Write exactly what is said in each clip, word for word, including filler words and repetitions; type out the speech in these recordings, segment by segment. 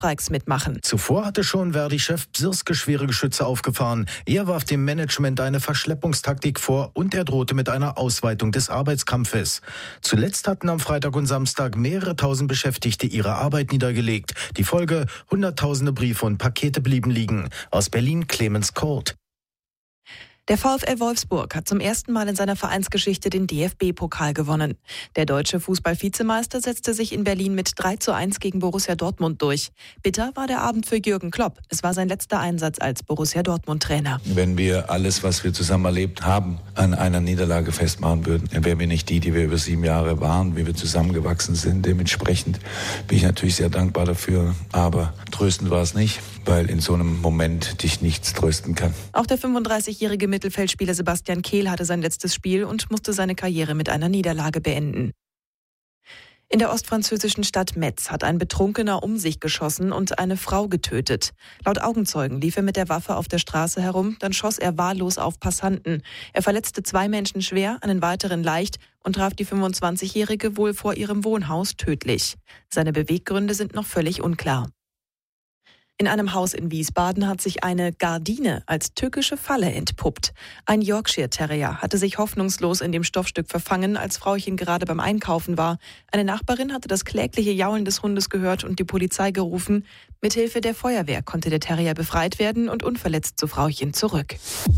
Streiks mitmachen. Zuvor hatte schon Verdi-Chef Bsirske schwere Geschütze aufgefahren. Er warf dem Management eine Verschleppungstaktik vor und er drohte mit einer Ausweitung des Arbeitskampfes. Zuletzt hatten am Freitag und Samstag mehrere tausend Beschäftigte ihre Arbeit niedergelegt. Die Folge: Hunderttausende Briefe und Pakete blieben liegen. Aus Berlin Clemens Kurt. Der VfL Wolfsburg hat zum ersten Mal in seiner Vereinsgeschichte den D F B-Pokal gewonnen. Der deutsche Fußball-Vizemeister setzte sich in Berlin mit drei zu eins gegen Borussia Dortmund durch. Bitter war der Abend für Jürgen Klopp. Es war sein letzter Einsatz als Borussia Dortmund-Trainer. Wenn wir alles, was wir zusammen erlebt haben, an einer Niederlage festmachen würden, dann wären wir nicht die, die wir über sieben Jahre waren, wie wir zusammengewachsen sind. Dementsprechend bin ich natürlich sehr dankbar dafür. Aber tröstend war es nicht, weil in so einem Moment dich nichts trösten kann. Auch der fünfunddreißigjährige Mittelfeldspieler Sebastian Kehl hatte sein letztes Spiel und musste seine Karriere mit einer Niederlage beenden. In der ostfranzösischen Stadt Metz hat ein Betrunkener um sich geschossen und eine Frau getötet. Laut Augenzeugen lief er mit der Waffe auf der Straße herum, dann schoss er wahllos auf Passanten. Er verletzte zwei Menschen schwer, einen weiteren leicht und traf die fünfundzwanzigjährige wohl vor ihrem Wohnhaus tödlich. Seine Beweggründe sind noch völlig unklar. In einem Haus in Wiesbaden hat sich eine Gardine als tückische Falle entpuppt. Ein Yorkshire Terrier hatte sich hoffnungslos in dem Stoffstück verfangen, als Frauchen gerade beim Einkaufen war. Eine Nachbarin hatte das klägliche Jaulen des Hundes gehört und die Polizei gerufen. Mithilfe der Feuerwehr konnte der Terrier befreit werden und unverletzt zu Frauchen zurück.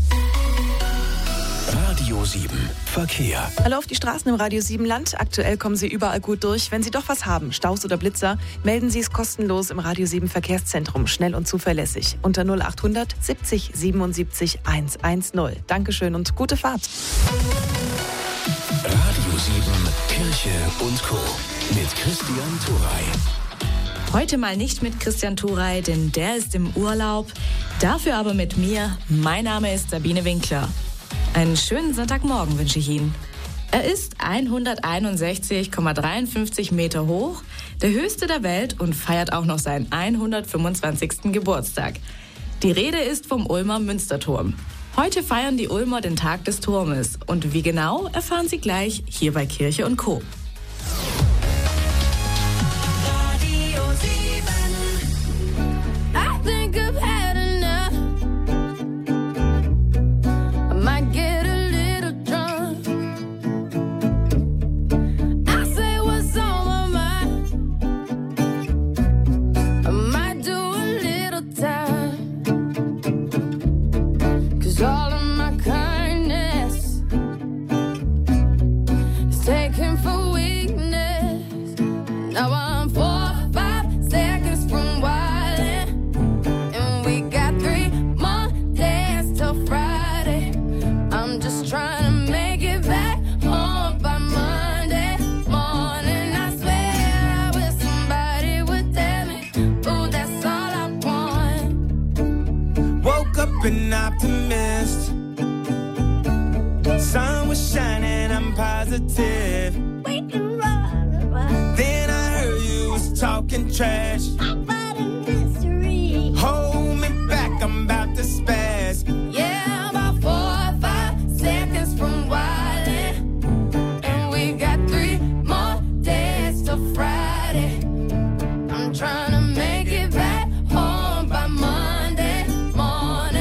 Radio sieben Verkehr. Hallo auf die Straßen im Radio sieben Land. Aktuell kommen Sie überall gut durch. Wenn Sie doch was haben, Staus oder Blitzer, melden Sie es kostenlos im Radio sieben Verkehrszentrum. Schnell und zuverlässig. Unter null achthundert siebzig siebenundsiebzig hundertzehn. Dankeschön und gute Fahrt. Radio sieben Kirche und Co. mit Christian Thuray. Heute mal nicht mit Christian Thuray, denn der ist im Urlaub. Dafür aber mit mir. Mein Name ist Sabine Winkler. Einen schönen Sonntagmorgen wünsche ich Ihnen. Er ist hunderteinundsechzig Komma dreiundfünfzig Meter hoch, der höchste der Welt und feiert auch noch seinen hundertfünfundzwanzigsten Geburtstag. Die Rede ist vom Ulmer Münsterturm. Heute feiern die Ulmer den Tag des Turmes. Und wie genau, erfahren Sie gleich hier bei Kirche und Co. An optimist. Sun was shining, I'm positive. Then I heard you was talking trash. Hold me back, I'm about to spaz. Yeah, about four or five seconds from wildin'. And we got three more days till Friday. I'm trying to make it back home by Monday morning.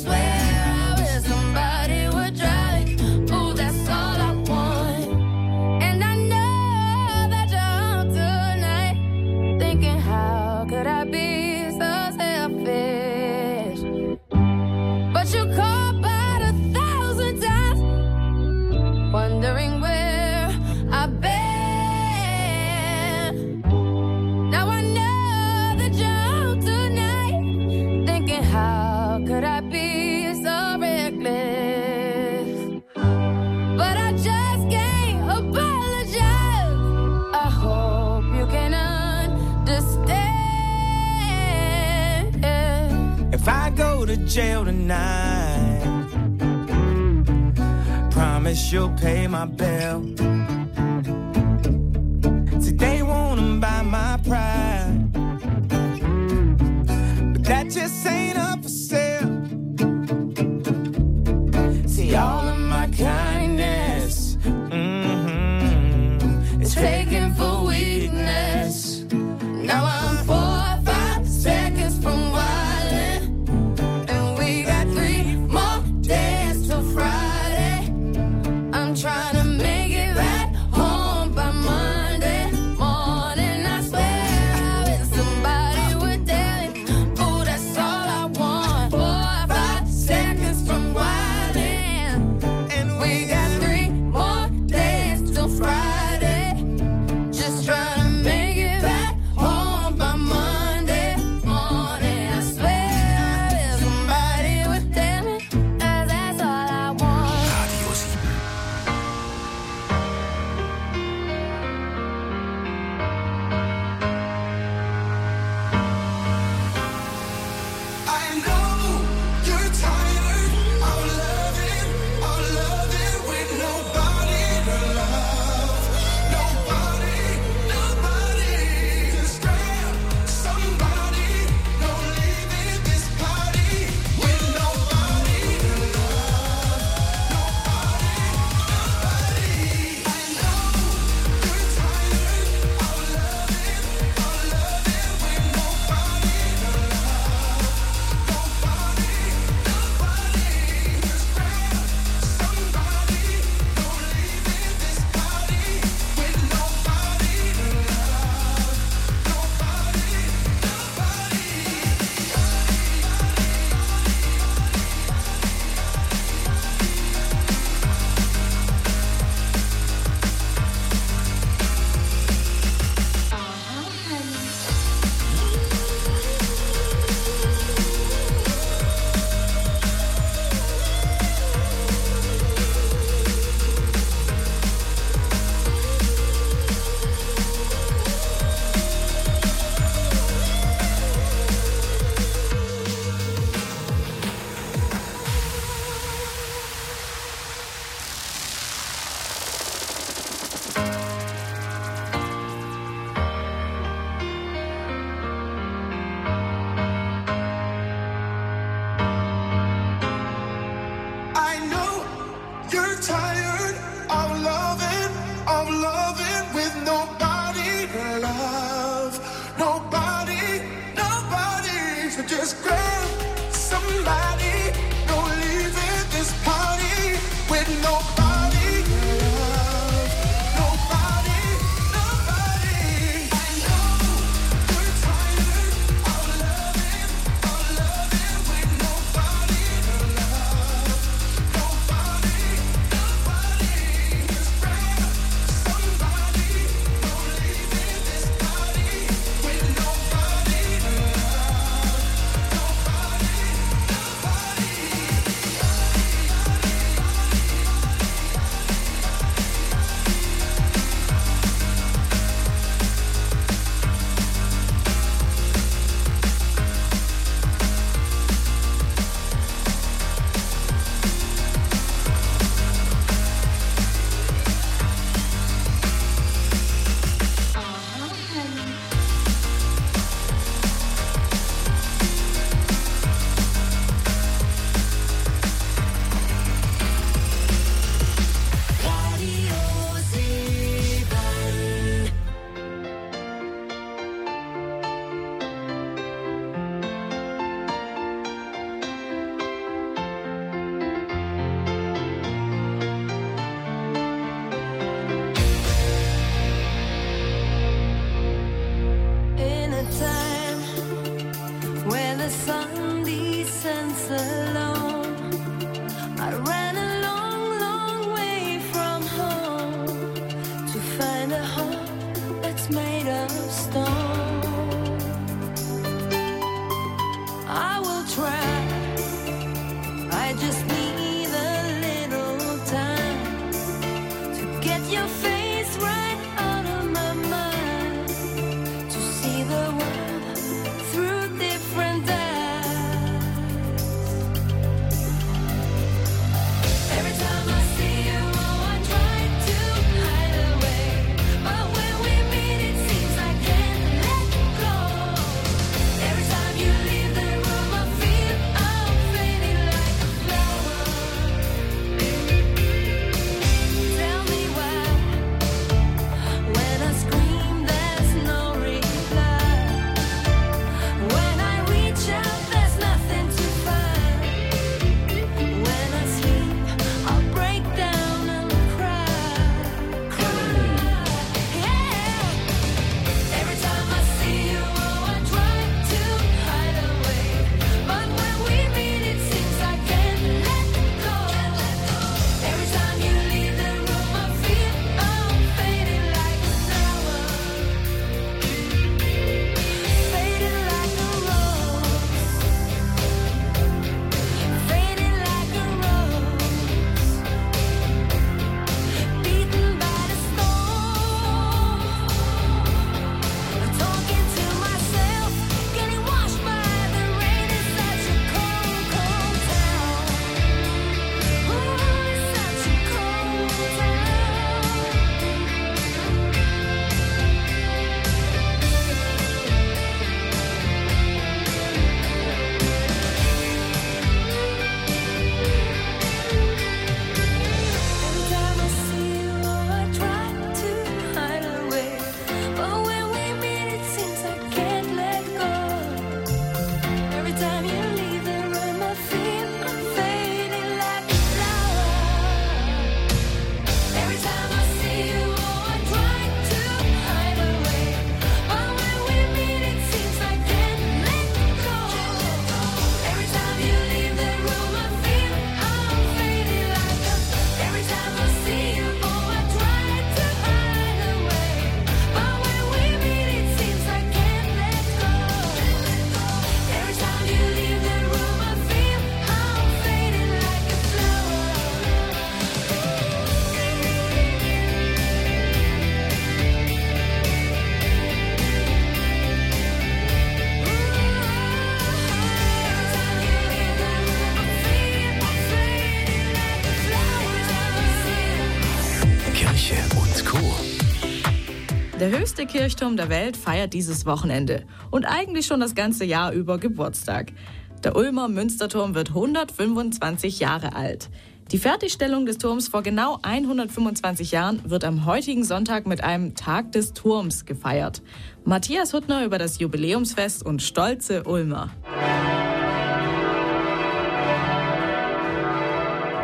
If I go to jail tonight, promise you'll pay my bill. See, they wanna buy my pride, but that just ain't up for sale. See, all of my kindness, mm-hmm, is taken for weakness. Now I'm four or five just grab somebody. No leaving this party with nobody. Nobody, nobody. I know we're tired of loving, of loving with nobody to love. Nobody, nobody. Just grab somebody. No leaving this party with nobody to love. Nobody, in a time when the sun descends alone, I ran a long, long way from home to find a heart that's made of stone. I will try, I just need a little time to get your face right out of my mind, to see the world through different eyes. Every time I see you, oh, I try to hide away, but when we meet, it seems I can't let go. Every time you leave the room, I feel I'm fading like a flower. Tell me why, when I scream, there's no reply. When I reach out, there's nothing to find. When I sleep, I'll break down and cry. Cry, yeah. Every time I see you, oh, I try to hide away, but when we meet, it seems I can't let go. Every time you leave the room, I feel I'm fading like a flower, fading like a rose, fading like a rose, beaten by the storm, talking to myself, getting washed by the rain. It's such a cold, cold town. Ooh, it's such a cold town. Every time I see you, oh, I try to hide away, but when we meet, it seems I can't let go. Every time you leave the room, I feel I'm fading like a flower. Every time I see you, oh, I try to hide away, but when we meet, it seems I can't let go. Every time you leave the room, I feel I'm fading like a. Every time I see you, oh, I try to hide away, but when we meet, it seems I can't let go. Every time you leave the room, I feel I'm fading like a flower. Kirche und Co. Der höchste Kirchturm der Welt feiert dieses Wochenende und eigentlich schon das ganze Jahr über Geburtstag. Der Ulmer Münsterturm wird hundertfünfundzwanzig Jahre alt. Die Fertigstellung des Turms vor genau hundertfünfundzwanzig Jahren wird am heutigen Sonntag mit einem Tag des Turms gefeiert. Matthias Huttner über das Jubiläumsfest und stolze Ulmer.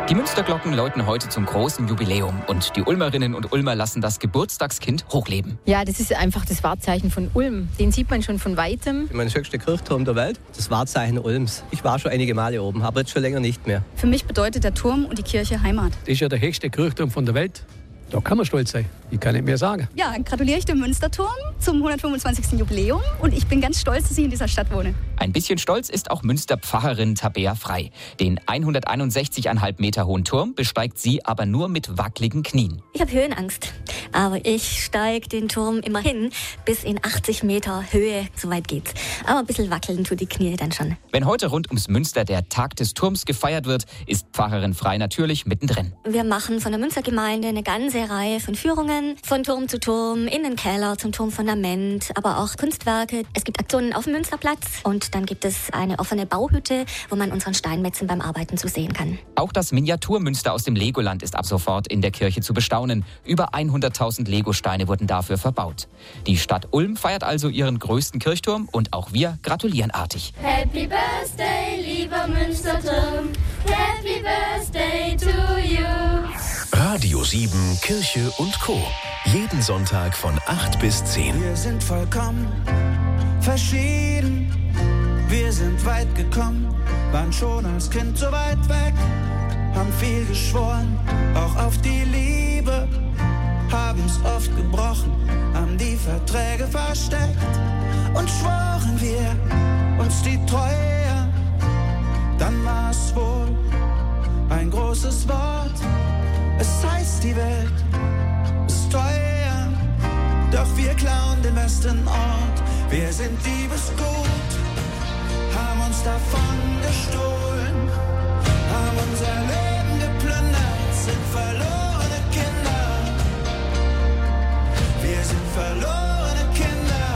Die Münsterglocken läuten heute zum großen Jubiläum und die Ulmerinnen und Ulmer lassen das Geburtstagskind hochleben. Ja, das ist einfach das Wahrzeichen von Ulm. Den sieht man schon von Weitem. Mein höchster Kirchturm der Welt, das Wahrzeichen Ulms. Ich war schon einige Male oben, aber jetzt schon länger nicht mehr. Für mich bedeutet der Turm und die Kirche Heimat. Das ist ja der höchste Kirchturm von der Welt. Da kann man stolz sein. Ich kann nicht mehr sagen. Ja, gratuliere ich dem Münsterturm zum hundertfünfundzwanzigsten Jubiläum und ich bin ganz stolz, dass ich in dieser Stadt wohne. Ein bisschen stolz ist auch Münsterpfarrerin Tabea Frei. Den hunderteinundsechzig Komma fünf Meter hohen Turm besteigt sie aber nur mit wackeligen Knien. Ich habe Höhenangst, aber ich steige den Turm immerhin bis in achtzig Meter Höhe, so weit geht's. Aber ein bisschen wackeln tut die Knie dann schon. Wenn heute rund ums Münster der Tag des Turms gefeiert wird, ist Pfarrerin Frei natürlich mittendrin. Wir machen von der Münstergemeinde eine ganze Reihe von Führungen, von Turm zu Turm, in den Keller, zum Turmfundament, aber auch Kunstwerke. Es gibt Aktionen auf dem Münsterplatz und dann gibt es eine offene Bauhütte, wo man unseren Steinmetzen beim Arbeiten zusehen kann. Auch das Miniaturmünster aus dem Legoland ist ab sofort in der Kirche zu bestaunen. Über hunderttausend Legosteine wurden dafür verbaut. Die Stadt Ulm feiert also ihren größten Kirchturm und auch wir gratulieren artig. Happy Birthday, lieber Münsterturm. Happy Birthday to you. Radio sieben, Kirche und Co. Jeden Sonntag von acht bis zehn. Wir sind vollkommen verschieden. Wir sind weit gekommen, waren schon als Kind so weit weg. Haben viel geschworen, auch auf die Liebe. Haben's oft gebrochen, haben die Verträge versteckt. Und schworen wir uns die Treue. Dann war's wohl ein großes Wort. Es heißt, die Welt ist teuer, doch wir klauen den besten Ort. Wir sind diebesgut, haben uns davon gestohlen, haben unser Leben geplündert, sind verlorene Kinder. Wir sind verlorene Kinder.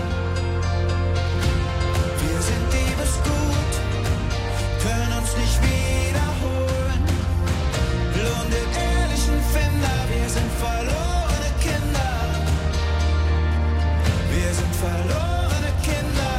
Wir sind diebesgut, können uns nicht wiederholen. Lohn den ehrlichen Finder, wir sind verlorene Kinder. Wir sind verlorene Kinder.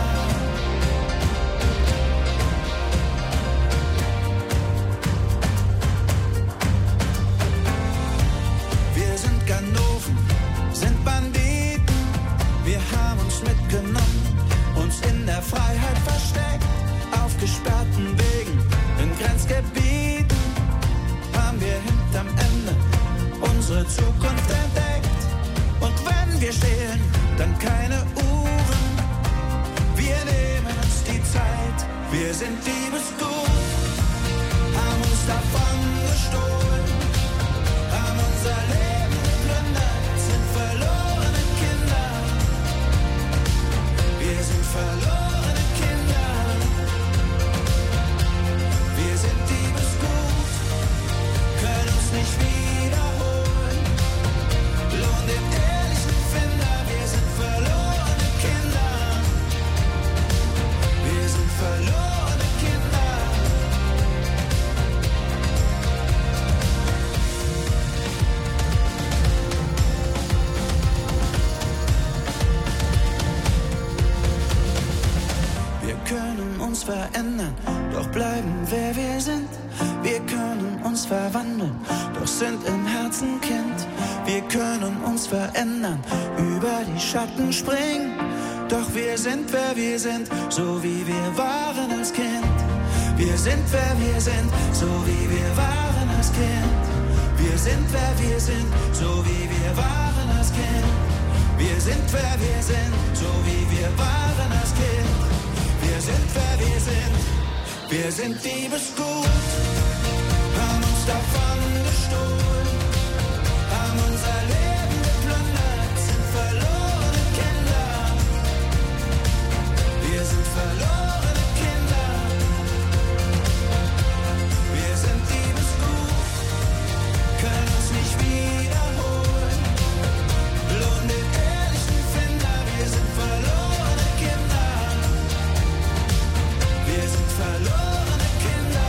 Wir sind Ganoven, sind Banditen. Wir haben uns mitgenommen, uns in der Freiheit versteckt. Auf gesperrten Wegen, in Grenzgebieten haben wir hinterm Ende unsere Zukunft entdeckt. Und wenn wir stehlen, dann keine Uhren. Wir nehmen uns die Zeit, wir sind diebesgut, haben uns davon gestohlen, haben unser Leben geplündert, sind verlorene Kinder. Wir sind verlorene Kinder. Wir sind diebesgut, können uns nicht wiederholen. Lohn den ehrlichen Finder, wir sind verlorene Kinder. Wir sind verlorene Kinder. Wir können uns verändern, doch bleiben wer wir sind. Wir können uns verwandeln, doch sind im Herzen Kind. Wir können uns verändern, über die Schatten springen. Doch wir sind wer wir sind, so wie wir waren als Kind. Wir sind wer wir sind, so wie wir waren als Kind. Wir sind wer wir sind, so wie wir waren als Kind. Wir sind wer wir sind, so wie wir waren als Kind. Wir sind wer wir sind, wir sind diebesgut, haben uns davon gestohlen, haben unser Leben geplündert, sind verlorene Kinder. Wir sind verlorene Kinder. Wir sind diebesgut, können uns nicht wiederholen. Lohn den ehrlichen Finder, wir sind verlorene Kinder. Wir sind verlorene Kinder.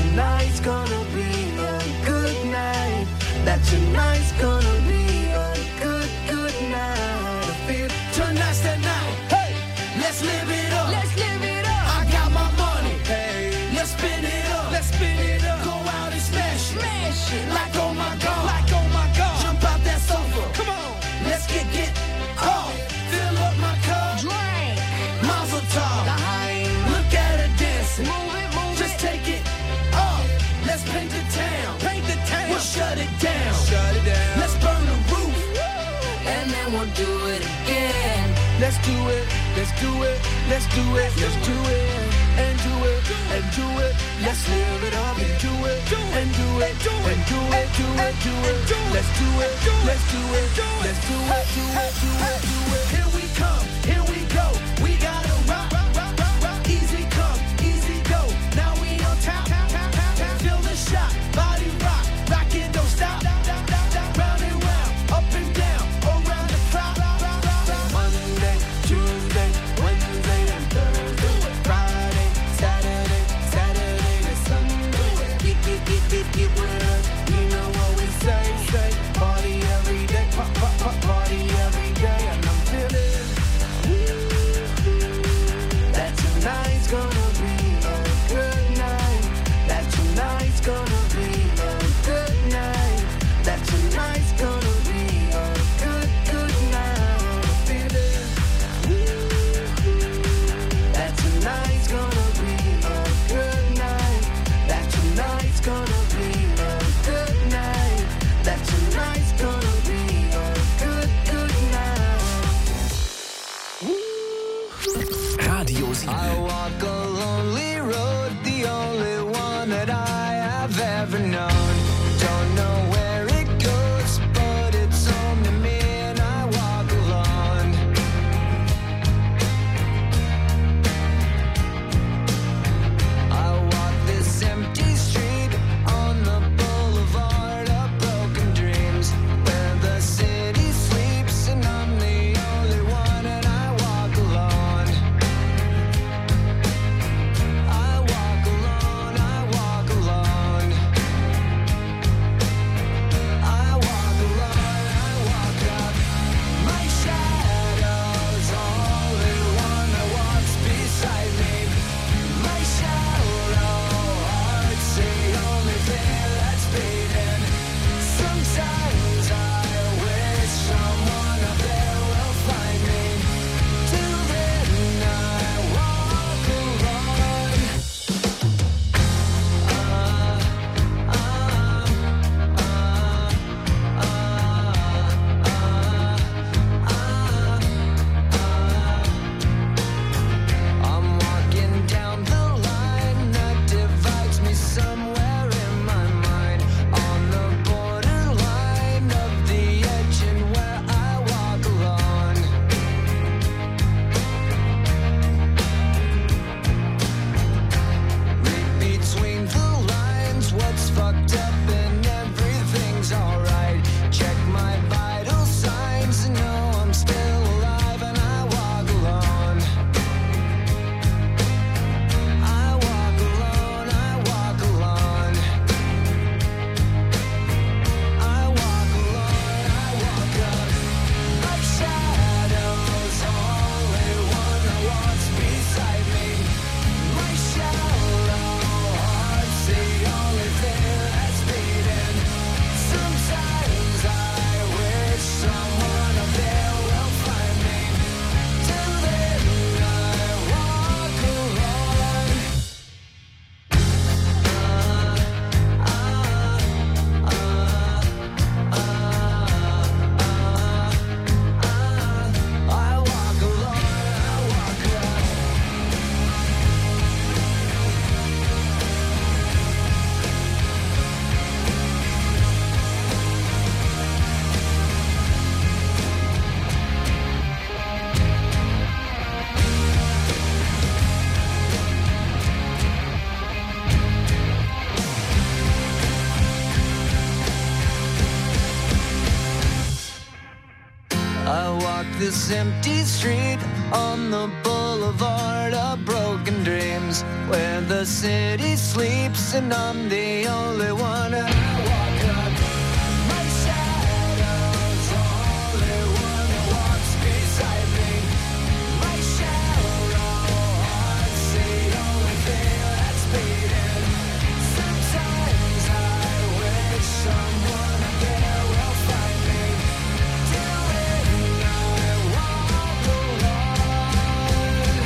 tonight's gonna be a good night. That tonight's gonna be a good, good night. I feel tonight's the night. Hey, let's live it up. Let's live it up. I got my money. Hey, let's spin it up. Let's spin it up. Go out and smash it. Smash it. Like oh my God. Like oh my God. Jump out that sofa. Come on. Let's get get off. Fill up my cup. Drink. Mazel tov. Look at her dancing. Move it, move Just it. take it off. Let's paint the town. Paint the town. We'll shut it down. Shut it down. Let's burn the roof. And then we'll do it again. Let's do it. Let's do it. Let's do it. Let's do it. And do it. And do it. Let's live it up and do it. And do it. And do it. Do it. Do it. Let's do it. Let's do it. Let's do it. Do it. Do it. Do it. Here we come. Here we go. We gotta rock. Easy come. Easy go. Now we on top. Feel the shot. Body rock. Rock it. Don't stop. Round and round. Up and down. Around the clock. Monday, Tuesday, Wednesday, and Thursday. Friday, Saturday, Saturday to Sunday. Get, get, get, get, get with us. You know what we say, say. Party every day. Pop, pop, pop, party every day. And I'm feeling that tonight's gonna be a good night. That tonight's gonna be a good night. That tonight's gonna be a good, good night. I'm feeling that tonight's gonna be a good night. That tonight's gonna be a good night. That tonight's gonna be a good, good night. Radio I sieben. walk a lonely road, the only one that I have ever known. Don't know where it goes, but it's home to me and I walk alone. I walk this empty street on the boulevard of broken dreams, where the city sleeps and I'm the only one and I walk alone. I walk alone, I walk alone. I walk alone, I walk up. My shadow's only one that walks beside me. My shallow heart's the only thing that's beating. Sometimes I wish someone up there will find me. Till then I walk alone. I'm walking down the line that divides me somewhere in my mind, on the borderline of the edge and where I walk alone. Read between the lines, what's fucked up and everything's alright. Check my vital signs and know I'm still alive and I walk alone. I walk alone, I walk alone. I walk alone, I walk up. My shadow's only one that walks beside me. My shallow heart's the only thing that's beating. I walk this empty street on the boulevard of broken dreams, where the city sleeps and I'm the only one. I walk up, my shadow's the only one that walks beside me. My shallow heart's the only thing that's beating. Sometimes I wish someone up there will find me. Doing I walk alone.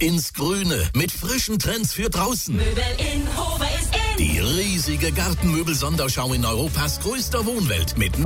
ins Grüne mit frischen Trends für draußen. Möbel in Hove ist in. Die riesige Gartenmöbel-Sonderschau in Europas größter Wohnwelt mit